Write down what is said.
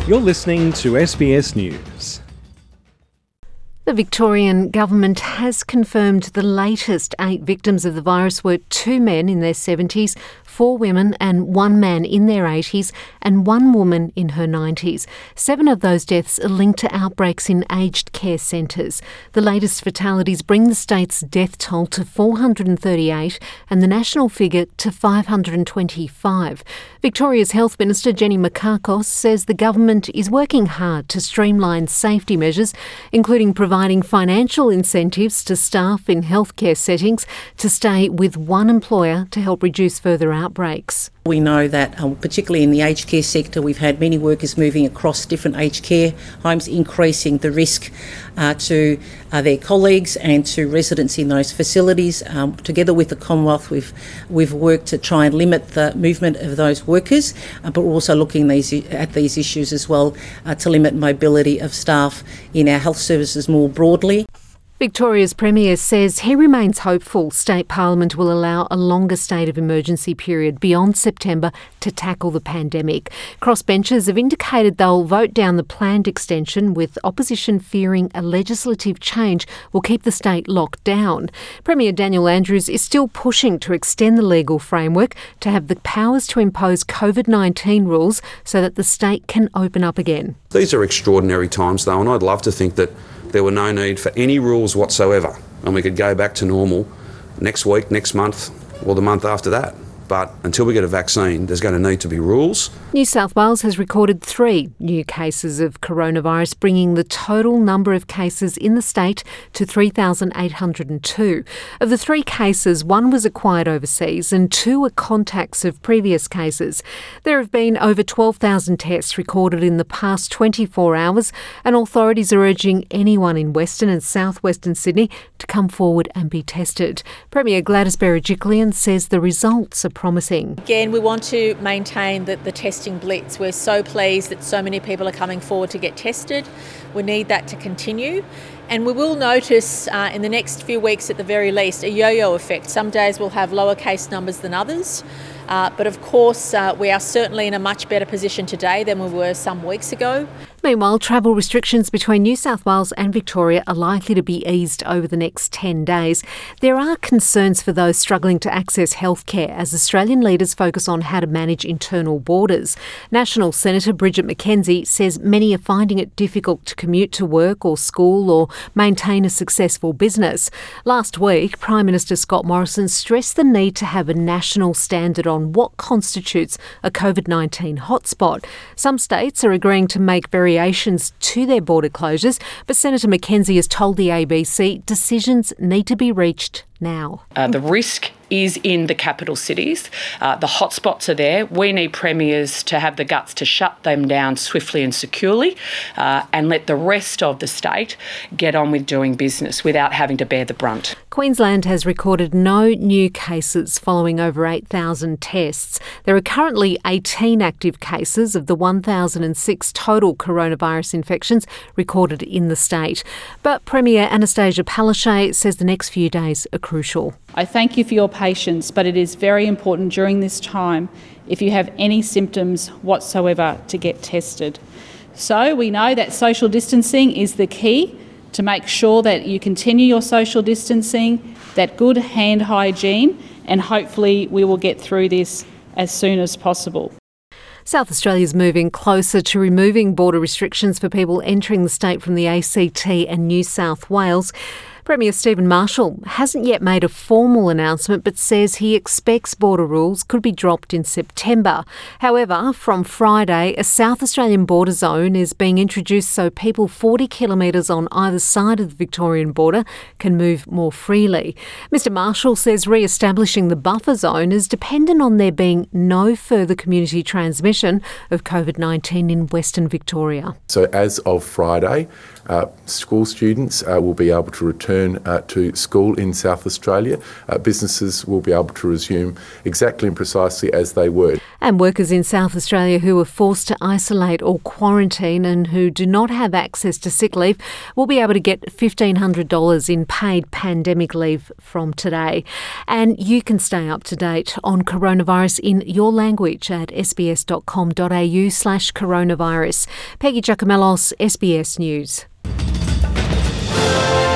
You're listening to SBS News. The Victorian government has confirmed the latest 8 victims of the virus were 2 men in their 70s, 4 women and 1 man in their 80s and 1 woman in her 90s. 7 of those deaths are linked to outbreaks in aged care centres. The latest fatalities bring the state's death toll to 438 and the national figure to 525. Victoria's Health Minister Jenny Mikakos says the government is working hard to streamline safety measures, including providing financial incentives to staff in healthcare settings to stay with one employer to help reduce further outbreaks. We know that particularly in the aged care sector, we've had many workers moving across different aged care homes, increasing the risk to their colleagues and to residents in those facilities. Together with the Commonwealth, we've worked to try and limit the movement of those workers, but we're also looking at these issues as well to limit mobility of staff in our health services more broadly. Victoria's Premier says he remains hopeful State Parliament will allow a longer state of emergency period beyond September to tackle the pandemic. Crossbenchers have indicated they'll vote down the planned extension, with opposition fearing a legislative change will keep the state locked down. Premier Daniel Andrews is still pushing to extend the legal framework to have the powers to impose COVID-19 rules so that the state can open up again. These are extraordinary times though, and I'd love to think that there were no need for any rules whatsoever and we could go back to normal next week, next month or the month after that. But until we get a vaccine, there's going to need to be rules. New South Wales has recorded 3 new cases of coronavirus, bringing the total number of cases in the state to 3,802. Of the 3 cases, 1 was acquired overseas and 2 are contacts of previous cases. There have been over 12,000 tests recorded in the past 24 hours, and authorities are urging anyone in Western and southwestern Sydney to come forward and be tested. Premier Gladys Berejiklian says the results are promising. Again, we want to maintain the testing blitz. We're so pleased that so many people are coming forward to get tested. We need that to continue. And we will notice in the next few weeks at the very least a yo-yo effect. Some days we'll have lower case numbers than others. But of course, we are certainly in a much better position today than we were some weeks ago. Meanwhile, travel restrictions between New South Wales and Victoria are likely to be eased over the next 10 days. There are concerns for those struggling to access healthcare as Australian leaders focus on how to manage internal borders. National Senator Bridget McKenzie says many are finding it difficult to commute to work or school or maintain a successful business. Last week, Prime Minister Scott Morrison stressed the need to have a national standard on what constitutes a COVID-19 hotspot. Some states are agreeing to make variations to their border closures, but Senator McKenzie has told the ABC decisions need to be reached now. The risk is in the capital cities. The hotspots are there. We need premiers to have the guts to shut them down swiftly and securely and let the rest of the state get on with doing business without having to bear the brunt. Queensland has recorded no new cases following over 8,000 tests. There are currently 18 active cases of the 1,006 total coronavirus infections recorded in the state. But Premier Anastasia Palaszczuk says the next few days are crucial. I thank you for your patience, but it is very important during this time, if you have any symptoms whatsoever, to get tested. So we know that social distancing is the key to make sure that you continue your social distancing, that good hand hygiene, and hopefully we will get through this as soon as possible. South Australia is moving closer to removing border restrictions for people entering the state from the ACT and New South Wales. Premier Stephen Marshall hasn't yet made a formal announcement but says he expects border rules could be dropped in September. However, from Friday, a South Australian border zone is being introduced so people 40 kilometres on either side of the Victorian border can move more freely. Mr Marshall says re-establishing the buffer zone is dependent on there being no further community transmission of COVID-19 in Western Victoria. So as of Friday, school students will be able to return return to school in South Australia, businesses will be able to resume exactly and precisely as they were. And workers in South Australia who are forced to isolate or quarantine and who do not have access to sick leave will be able to get $1,500 in paid pandemic leave from today. And you can stay up to date on coronavirus in your language at sbs.com.au/coronavirus. Peggy Giacomellos, SBS News.